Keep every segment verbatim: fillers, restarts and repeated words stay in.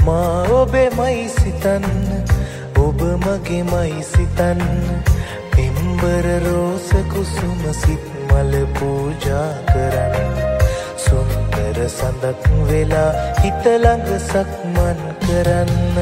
මා ඔබෙමයි සිතන්න ඔබ මගේමයි සිතන්න පිම්බර රෝස කුසුම සිත් මල පූජා කරන්න සුන්දර සඳක් වෙලා හිත ළඟ සක්මන් කරන්න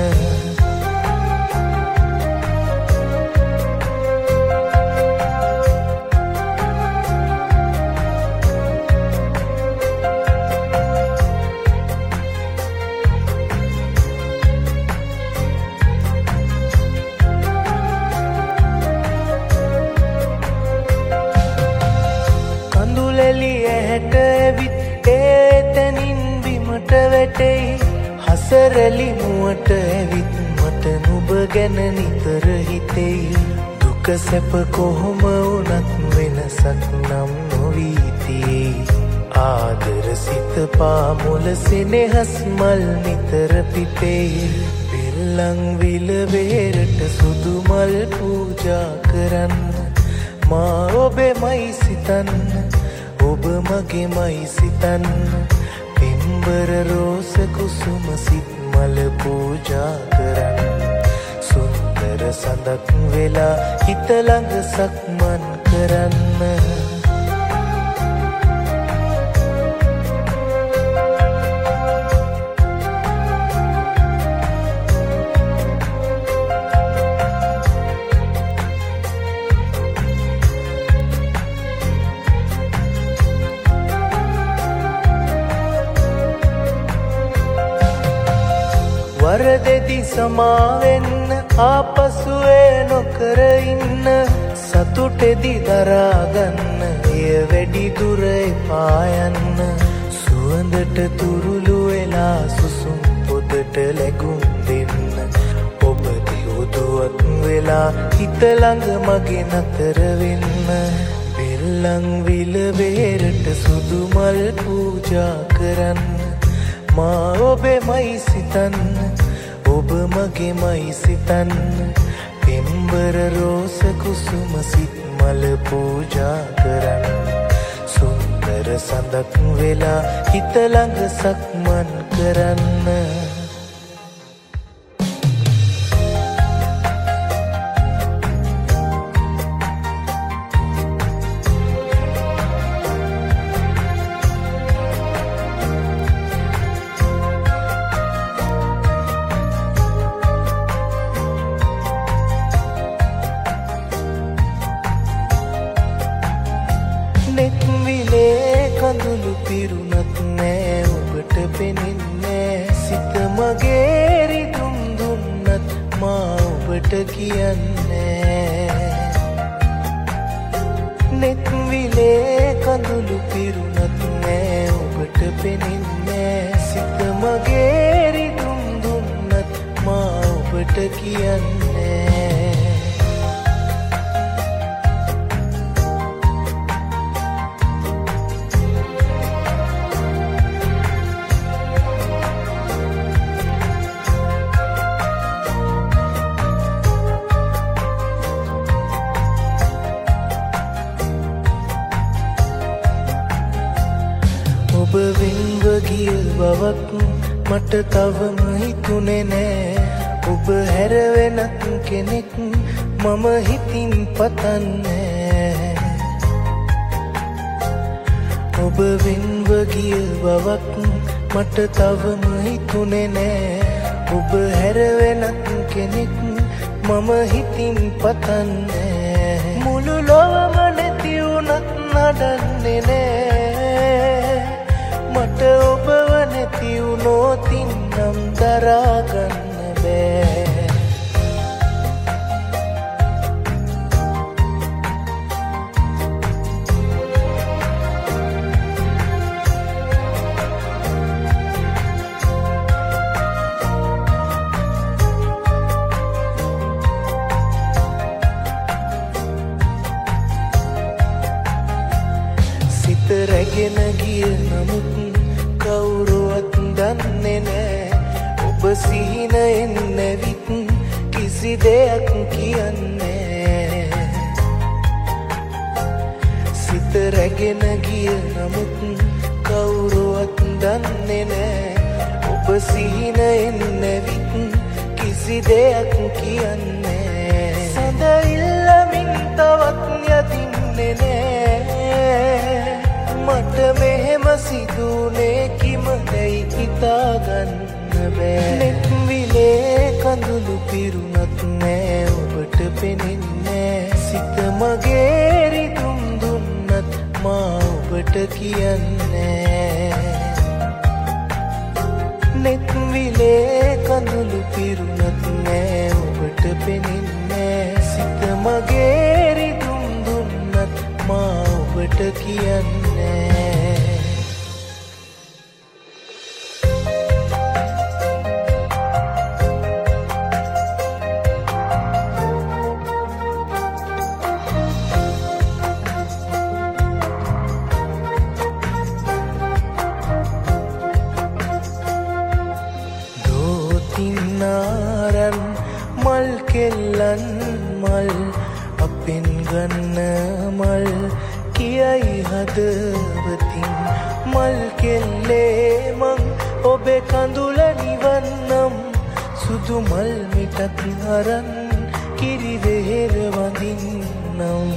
හසරලි මුවට ඇවිත් මට නුඹ ගැන නිතර හිතෙයි දුක සැප කොහොම වුණත් වෙනසක් නම් නොවී තියෙයි ආදර සිත පාමුල සෙනෙහස් මල් නිතර පිපෙයි බෙල්ලන් විල වේරට සුදු මල් පූජා කරන්න මා ඔබෙමයි සිතන්න ඔබ මගේමයි සිතන්න පිම්බර රෝස කුසුම සිත් මල පූජා කරන්න සුන්දර සඳක් වෙලා හිත ළඟ සක්මන් කරන්න වරදෙදි සමාවෙන්න ආපසුවේ නොකර ඉන්න සතුටෙදි දරාගන්න එය වැඩි දුර එපා යන්න සුවඳට තුරුළු වෙලා සුසුම් පොදට ලැබුම් දෙන්න ඔබ දියුදුවක් වෙලා හිත ළඟ මගේ නතර වෙන්න බෙල්ලන් විල වේරට සුදු මල් පූජා කරන්න මා ඔබෙමයි සිතන්න ඔබ මගේමයි සිතන්න පිම්බර රෝස කුසුම සිත් මල පූජා කරන්න සුන්දර සඳක් වෙලා හිත ළඟ සක්මන් කරන්න කඳුළු පිරුණත් නෑ ඔබට පෙනෙන්නේ සිත මගේ රිදුම් දුන්නත් මා ඔබට කියන්නේ නෙත් විලේ කඳුළු පිරුණත් නෑ ඔබට පෙනෙන්නේ සිත මගේ රිදුම් දුන්නත් මා ඔබට කියන්නේ ඔබ වෙන්ව ගිය බවක් මට තවම හිතුනේ නෑ ඔබ හැර වෙනත් කෙනෙක් මම හිතින් පතන්නේ ඔබ වෙන්ව ගිය බවක් මට තවම හිතුනේ නෑ ඔබ හැර වෙනත් කෙනෙක් මම හිතින් පතන්නේ මුළු ලොවම නැති වුණත් නඩන්නේ නෑ මට ඔබව නැති වුණොතින් නම් දරාගන්න බෑ සිත රැගෙන ගිය නමුත් කවුරුවත් දන්නේ නෑ ඔබ සිහිනයෙන් නැවිත් කිසි දෙයක් කියන්නේ සිත රැගෙන ගිය නමුත් කවුරුවත් දන්නේ නෑ ඔබ සිහින එන්නවිත් කිසි දෙයක් කියන්නේ සඳ ඉල්ලමින් තවත් යදින්නේ නෑ මට මෙහෙම සිදුනේ කිමදැයි හිතාගන්න බෑ නෙත් විලේ කඳුළු පිරුණත් නෑ ඔබට පෙනෙන්නේ සිත මගේ රිදුම් දුන්නත් මා ඔබට කියන්නේ නෙත් විලේ කඳුළු පිරුණත් නෑ ඔබට පෙනෙන්නේ සිත මගේ රිදුම් දුන්නත් මා ඔබට කියන්නේ මල් කෙල්ලන් මල් අපෙන් ගන්න මල් කියයි හදවතින් මල් කෙල්ලේ මං ඔබේ කඳුල නිවන්නම් සුදු මල් මිටක් හරන් කිරි වෙහෙර වඳින්නම්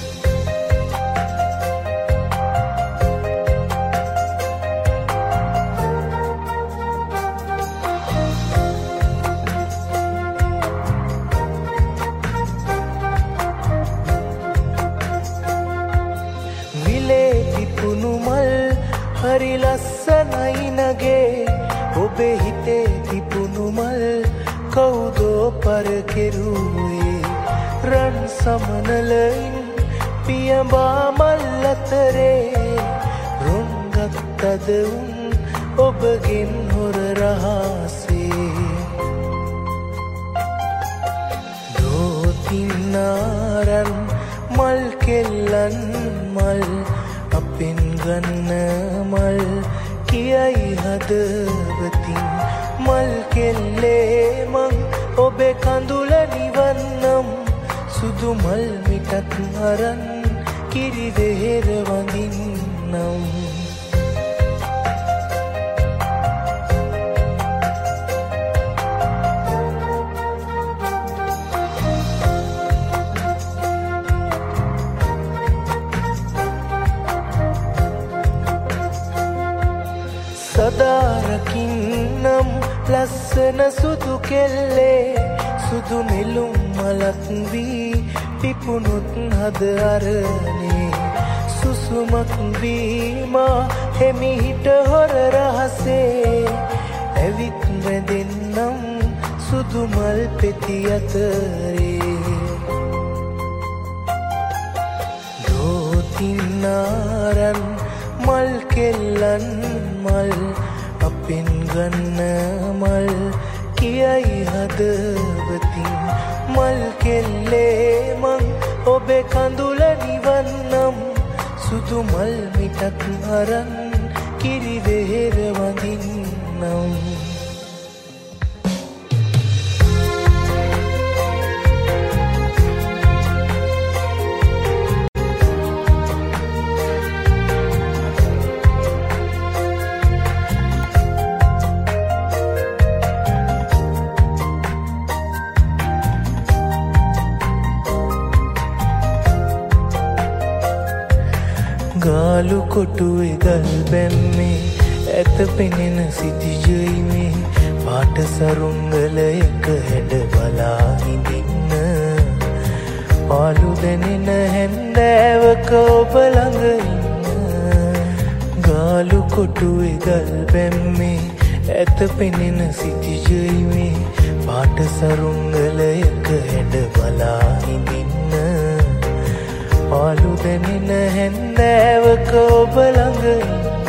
හරි ලස්සනයි නගේ ඔබේ හිතේ තිබුණු මල් කවුදෝ පර කෙරුවේ රන් සමනලයින් පියඹා මල් අතරේ රොන්ගත්තද උන් ඔබගෙන් හොර රහසේ දෝතිනාරන් මල් කෙල්ලන් මල් අපෙන් ගන්න මල් කියයි හදවතින් මල් කෙල්ලේ මං ඔබේ කඳුල නිවන්නම් සුදු මල් මිටක් හරන් කිරි වෙහෙර වඳින්නම් සදාරකින්නම් ලස්සන සුදු කෙල්ලේ සුදු නෙළුම් මලක් වී පිපුණුත් හද අරනේ සුසුමක් වීමා හෙමිහිට හොර රහසේ ඇවිත් වැදෙන්නම් සුදු මල් පෙති අතරේ දෝතිනාරන් මල් කෙල්ලන් මල් අපෙන් ගන්න මල් කියයි හදවතින් මල් කෙල්ලේ මං ඔබේ කඳුල නිවන්නම් සුදු මල් මිටක් හරන් කිරි වෙහෙර වඳින්නම් ගාලු කොටුවේ ගල් බැම්මේ ඇත පෙනෙන සිටිජොයිමේ පාට සරුංගල එක හැඩ බලා හිඳින්න පාලු දැනෙන හැන්දෑවක ඔබ ළඟ ඉන්න ගාලු කොටුවේ ගල් බැම්මේ ඇත පෙනෙන සිටිජොයිමේ පාට සරුංගල එක හැඩ බලා හිඳින්න පාලු දැනෙන හැන්දෑවක ඔබ ළඟ ඉන්න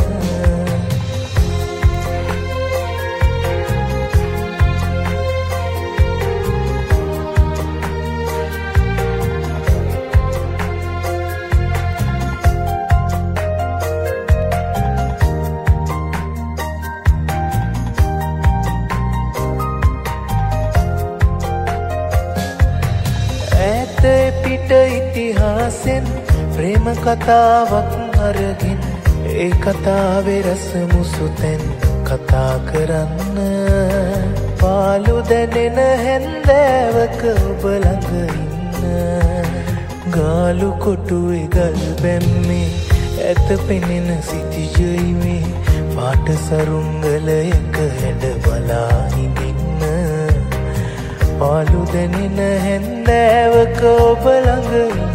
පිට ඉතිහාසෙන් ප්‍රේම කතාවක් අරගෙන ඒ කතාවේ රස මුසුතෙන් කතා කරන්න පාළු දැනෙන හැන්දෑවක ඔබ ළඟ ඉන්න ගාලු කොටුවේ ගල් බැම්මේ ඇත පෙනෙන සිතිජොයිමේ පාට සරුංගලයක හැඩ බලා හිඳින්න පාළු දැනෙන හැන්දෑවක ඔබ ළඟ ඉන්න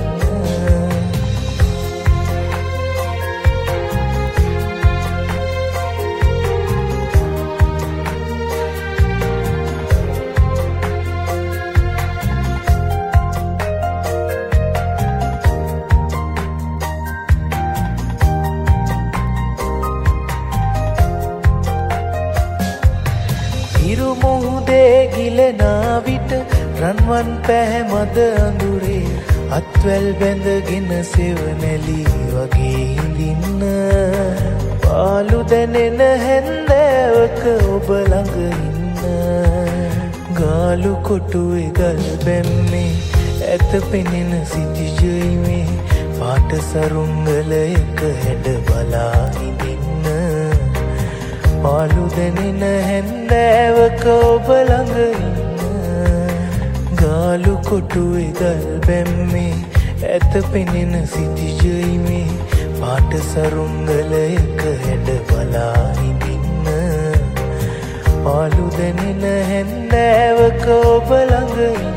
ඉරු මුහුදේ ගිලෙනා විට රන්වන් පැහැමද අඳුරේ අත්වැල් බැඳගෙන සෙවණැලි වගේ හිඳින්න පාළු දැනෙන හැන්දෑවක ඔබ ළඟ ඉන්න ගාලු කොටුවේ ගල් බැම්මේ ඇත පෙනෙන සිතිජොයිමේ පාට සරුංගලයක හැඩ බලා හිඳින්න පාළු දැනෙන හැන්දෑවක ඔබ ළඟ ඉන්න ගාලු කොටුවේ ගල් බැම්මේ ඇත පෙනෙන සිතිජොයිමේ පාට සරුංගලයක හැඩ බලා හිඳින්න පාළු දැනෙන හැන්දෑවක ඔබ ළඟ ඉන්න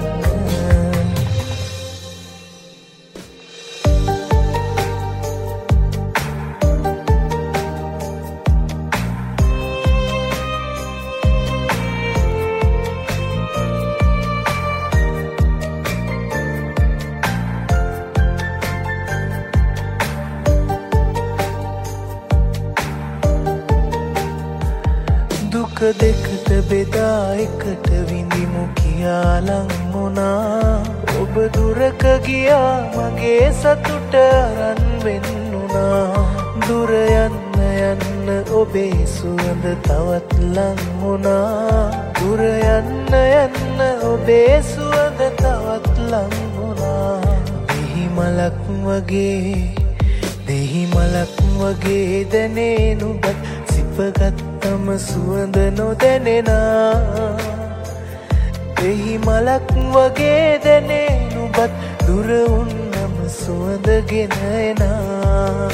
දුක දෙකට බෙදා එකට විඳිමු කියා ලං වුණා ඔබ දුරක ගියා මගේ සතුට අරන් වෙන්නුණා දුර යන්න යන්න ඔබේ සුවඳ තවත් ලං වුණා දුර යන්න යන්න ඔබේ සුවඳ තවත් ලං වුණා දෙහි මලක් වගේ දෙහි මලක් වගේ දැනේ නුඹත් සිපගත්තම සුවඳ නොදැනෙනා දෙහි මලක් වගේ දැනේ නුඹත් දුර උන්නම සුවඳ ගෙන එනා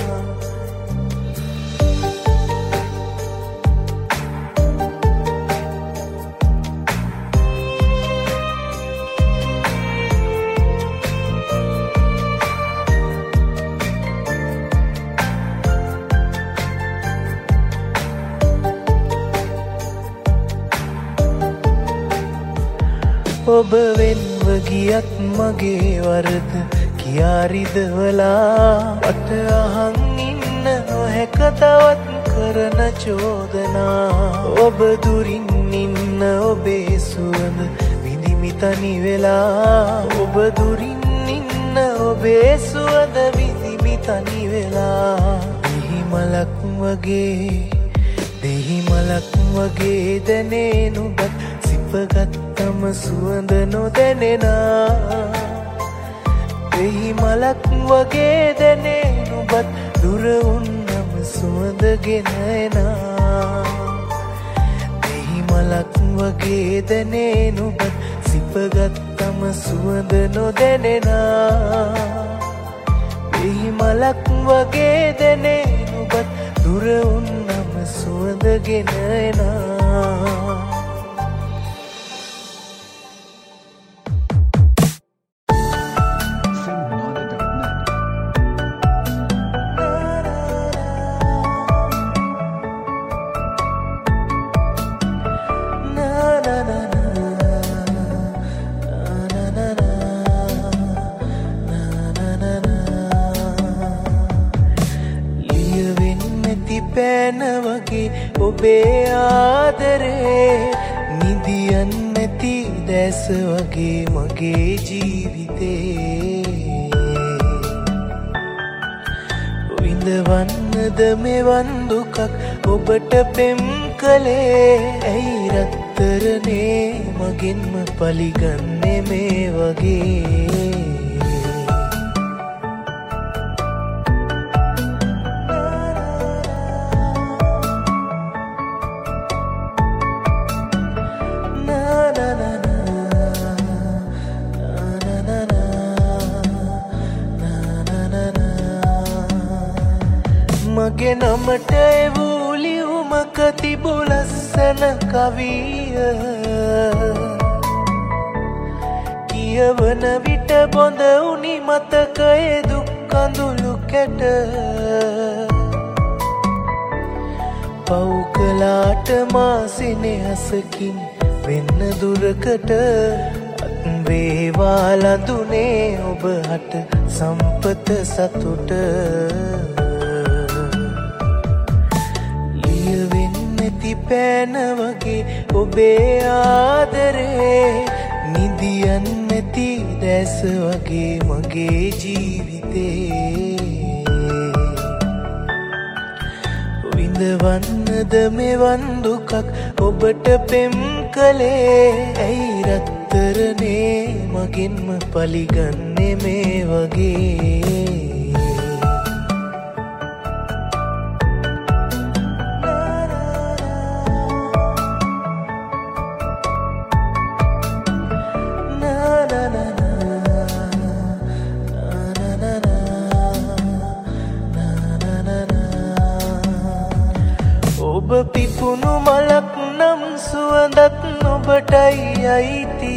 ඔබ වෙන්ව ගියත් මගේ වරද කියා රිදවලා වට අහන් ඉන්න නොහැක තවත් කරන චෝදනා ඔබ දුරින් ඉන්න ඔබේ සුවඳ විඳිමි තනි වෙලා ඔබ දුරින් ඉන්න ඔබේ සුවඳ විඳිමි තනි වෙලා දෙහි මලක් වගේ දෙහි මලක් වගේ දැනේ නුඹත් සිපගත්තම සුවඳ නොදැනෙනා දෙහි මලක් වගේ දැනේ නුඹත් දුර උන්නම සුවඳ ගෙන එනා දෙහි මලක් වගේ දැනේ නුඹත් සිපගත්තම සුවඳ නොදැනෙනා දෙහි මලක් වගේ දැනේ නුඹත් දුර උන්නම සුවඳ ගෙන එනා පෑන වගේ ඔබේ ආදරේ නිදියන් නැති දැස වගේ මගේ ජීවිතේ විඳවන්නද මෙවන් දුකක් ඔබට පෙම් කළේ ඇයි රත්තරනේ මගෙන්ම පලිගන්නේ මේ වගේ මගේ නමට එවූ ලියුමක තිබු ලස්සන කවිය කියවන විට බොඳ උනි මතකයේ දුක් කඳුළු කැට පව් කළාට මා සිනහසකින් වෙන්න දුරකට අත් වේවා ලඳුනේ ඔබ හට සම්පත සතුට ලියවෙන්නැති පෑන වගේ ඔබේ ආදරේ නිදියන් නැති දැස වගේ මගේ ජීවිතේ විඳවන්නද මෙවන් දුකක් ඔබට පෙම් කළේ ඇයි රත්තරනේ මගෙන්ම පලිගන්නේ මේ වගේ ඔබ පිපුණු මලක් නම් සුවඳත් ඔබටයි අයිති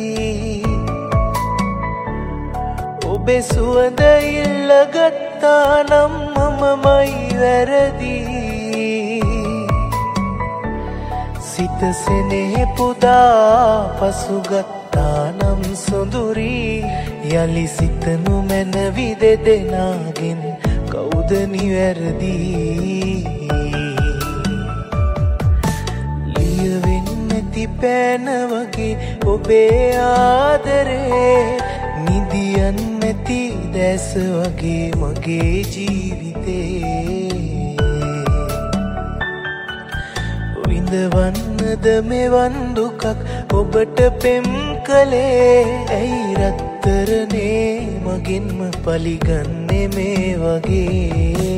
ඔබේ සුවඳ ඉල්ලගත්තා නම් මමමයි වැරදි සිත සෙනෙහ පුදා පසුගත්තා නම් සොඳුරි යලි සිතනු මැනවි දෙදෙනාගෙන් කවුද නිවැරදි පෑන වගේ ඔබේ ආදරේ නිදියන් නැති දැස වගේ මගේ ජීවිතේ විඳවන්නද මෙවන් දුකක් ඔබට පෙම් කළේ ඇයි රත්තරනේ මගෙන්ම පලිගන්නේ මේ වගේ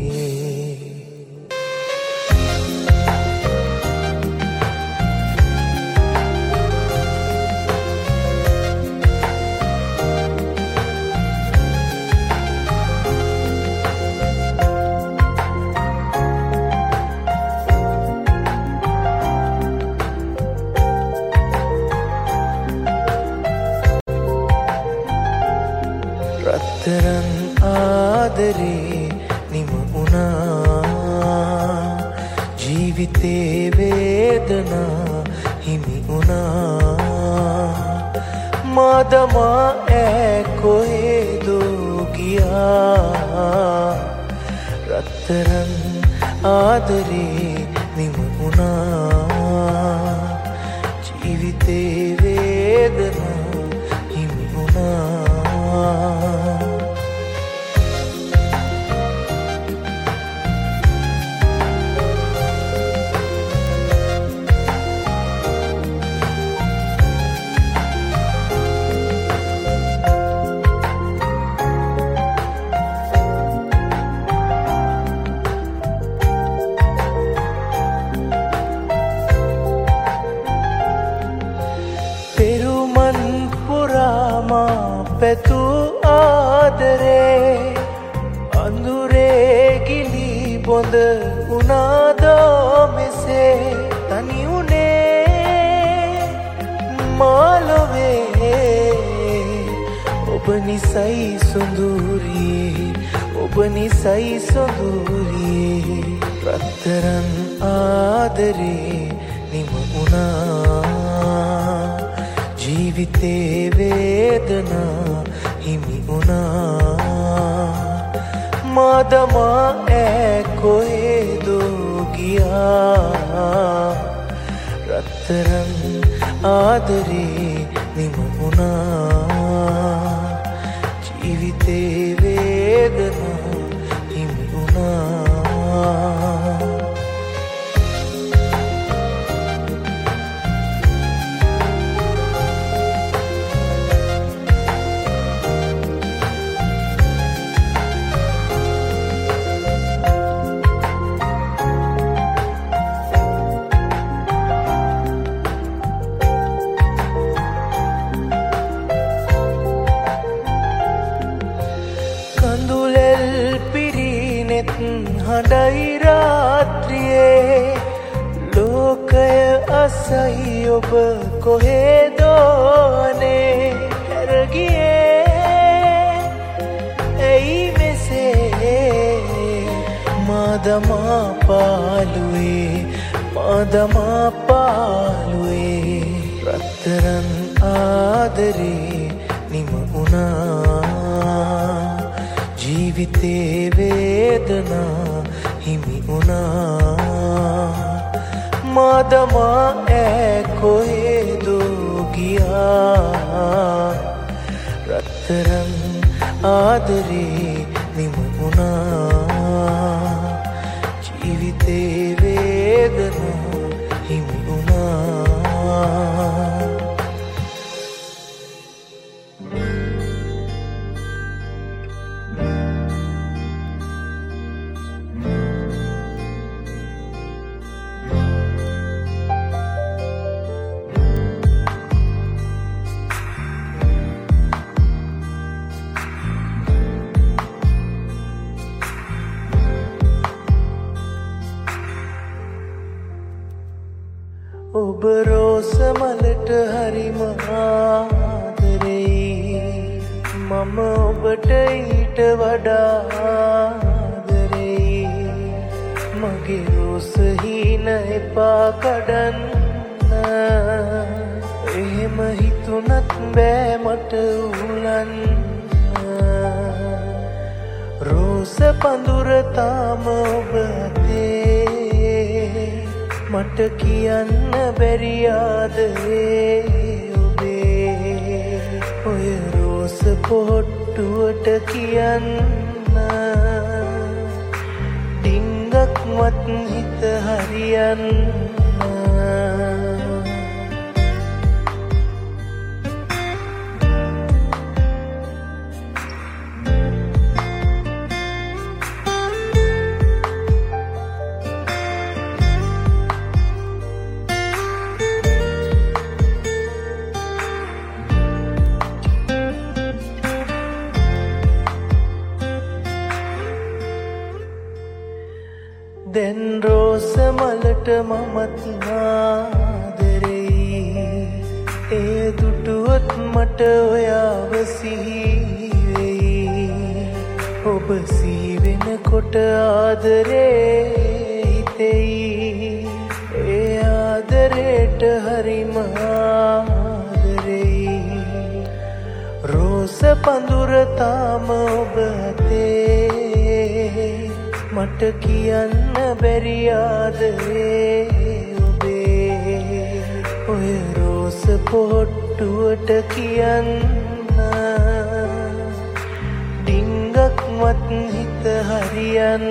රත්තරන් ආදරේ නිම වුණා ජීවිතේ වේදනා හිමි වුණා මාදමා ඈ කොහෙදෝ ගියා රත්තරන් ආදරේ නිම වුණා ජීවිතේ වේදනා හිමි වුණා පැතු ආදරේ අඳුරේ ගිලි බොඳ උනාදෝ මෙසේ තනි උනේ මාලොවේ ඔබ නිසයි සොඳුරියේ ඔබ නිසයි සොඳුරියේ රත්තරන් ආදරේ නිම වුණා ජීවිතේ වේදනා හිමි වුණා මාදමා ඈ කොහෙදෝ ගියා රත්තරන් ආදරේ නිම වුණා ජීවිතේ වේදනා හිමි වුණා හඬ කොහෙදෝනේ හැරගියේ ඇයි මෙසේ මාදමා පාලුවේ මාදමා පාලුවේ රත්තරන් ආදරේ නිම වුණා ජීවිතේ වේදනා හිමි වුණා මාදමා ඈ කොහෙදෝ ගියා රත්තරන් ආදරේ නිම වුණා ජීවිතේ වේදනා හිමි වුණා ඔබ රෝස මලට හරිම ආදරෙයි මම ඔබට ඊට වඩා ආදරෙයි මගේ රෝස හීන එපා කඩන්න එහෙම හිතුණත් බෑ මට උලන්න රෝස පඳුර තාම ඔබ අතේ මට කියන්න බැරි ආදරේ ඔබේ ඔය රෝස පොට්ටුවට කියන්න ඩිංගක්වත් හිත හරියන්න දැන් රෝස මලට මමත් ආදරෙයි ඒ දුටුවොත් මට ඔයාව සිහි වෙයි ඔබ සිහි වෙනකොට ආදරේ හිතෙයි ඒ ආදරේට හරිම ආදරෙයි රෝස පඳුර තාම ඔබ අතේ මට කියන්න බැරි ආදරේ ඔබේ ඔය රෝස පොට්ටුවට කියන්න ඩිංගක්වත් හිත හරියන්න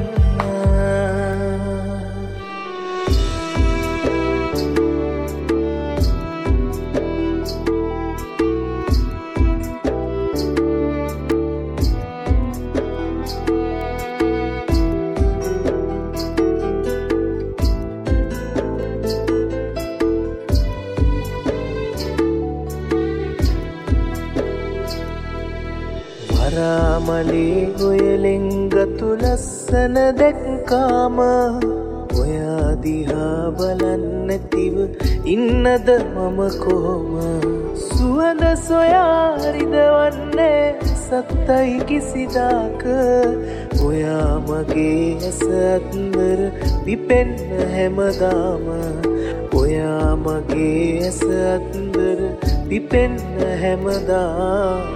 රාමලේ ඔයලෙන් ගතු ලස්සන දැක්කාම ඔයා දිහා බලන්න නැතිව ඉන්නද මම කොහොම සුවඳ සොයා රිදවන්නේ සත්තයි කිසිදාක ඔයා මගේ ඇස අත්වර පිපෙන්න හැමදාම ඔයා මගේ ඇස අත්වර පිපෙන්න හැමදාම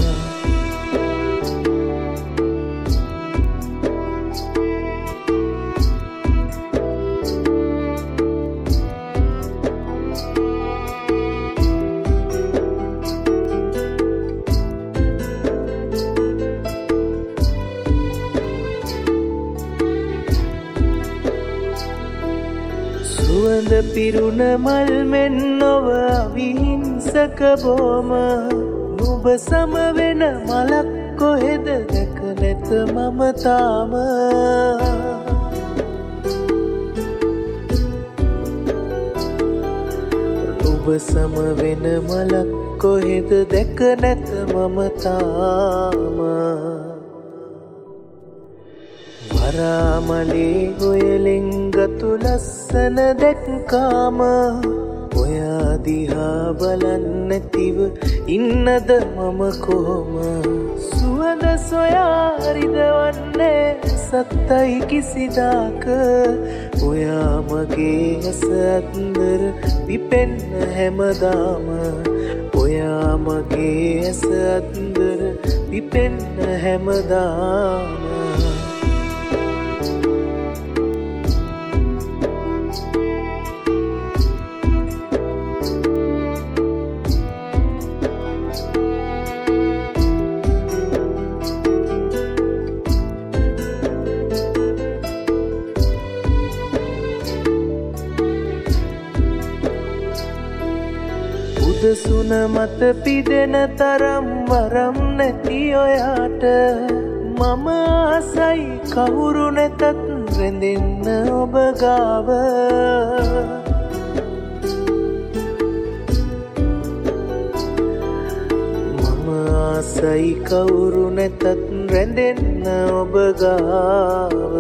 සුවඳ පිරුණ මල් මෙන් නොව අවිහිංසක බොම නුඹ සම වෙන මලක් කොහෙද දැක නැත මම තාම නුඹ සම වෙන මලක් කොහෙද දැක නැත මම තාම වරාමලේ ඔයලෙන් ගතු ලස්සන දැක්කාම ඔයා දිහා බලන්න නැතිව ඉන්නද මම කොහොම සුවඳ සොයා රිදවන්නේ සත්තයි කිසිදාක ඔයා මගේ ඇස අත්දර පිපෙන්න හැමදාම ඔයා මගේ ඇස අත්දර පිපෙන්න හැමදාම සුන මත පිදෙන තරම් වරම් නැති ඔයාට මම ආසයි කවුරු නැතත් රැඳෙන්න ඔබ ගාව මම ආසයි කවුරු නැතත් රැඳෙන්න ඔබ ගාව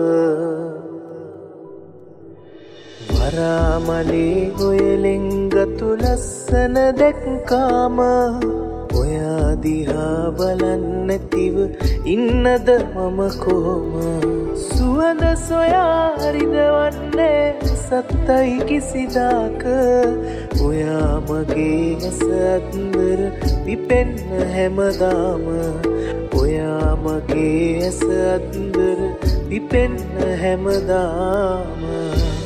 වරාමලේ ඔයලෙන් ගතු ලස්සන දැක්කාම ඔයා දිහා බලන්න නැතිව ඉන්නද මම කොහොම සුවඳ සොයා රිදවන්නේ සත්තයි කිසිදාක ඔයා මගේ ඇස අත්දර පිපෙන්න හැමදාම ඔයා මගේ ඇස අත්දර පිපෙන්න හැමදාම